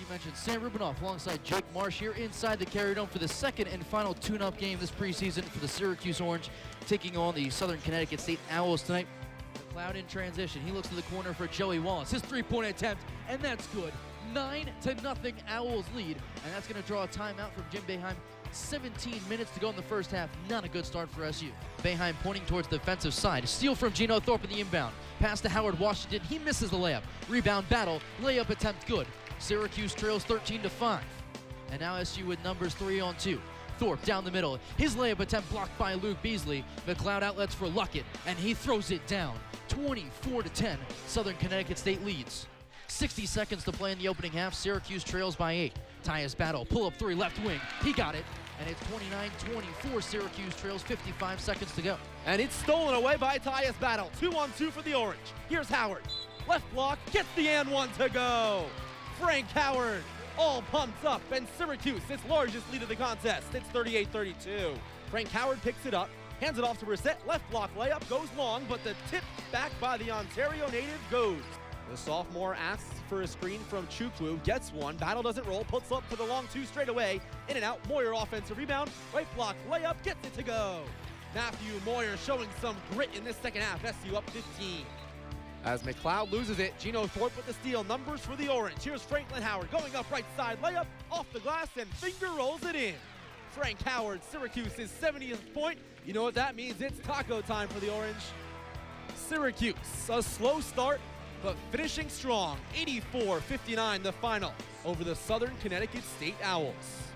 mentioned, Sam Rubinoff alongside Jake Marsh here inside the Carrier Dome for the second and final tune-up game this preseason for the Syracuse Orange, taking on the Southern Connecticut State Owls tonight. McLeod in transition. He looks to the corner for Joey Wallace. His three-point attempt, and that's good. 9-0 Owls lead, and that's going to draw a timeout from Jim Boeheim. 17 minutes to go in the first half. Not a good start for SU. Boeheim pointing towards the defensive side. Steal from Gino Thorpe in the inbound. Pass to Howard Washington. He misses the layup. Rebound battle. Layup attempt good. Syracuse trails 13-5. And now SU with numbers 3-on-2. Thorpe down the middle. His layup attempt blocked by Luke Beasley. McLeod outlets for Luckett, and he throws it down. 24-10. Southern Connecticut State leads. 60 seconds to play in the opening half. Syracuse trails by 8. Tyus Battle, pull-up three, left wing. He got it. And it's 29-24. Syracuse trails, 55 seconds to go. And it's stolen away by Tyus Battle. 2-on-2 for the Orange. Here's Howard. Left block, gets the and one to go. Frank Howard, all pumped up, and Syracuse, its largest lead of the contest. It's 38-32. Frank Howard picks it up, hands it off to Brissett. Left block layup goes long, but the tip back by the Ontario native goes. The sophomore asks for a screen from Chukwu, gets one. Battle doesn't roll, puts up for the long two straight away. In and out, Moyer offensive rebound. Right block layup, gets it to go. Matthew Moyer showing some grit in this second half. SU up 15. As McLeod loses it, Gino Thorpe with the steal. Numbers for the Orange. Here's Franklin Howard going up right side. Layup off the glass and finger rolls it in. Frank Howard, Syracuse's 70th point. You know what that means? It's taco time for the Orange. Syracuse, a slow start, but finishing strong. 84-59 the final over the Southern Connecticut State Owls.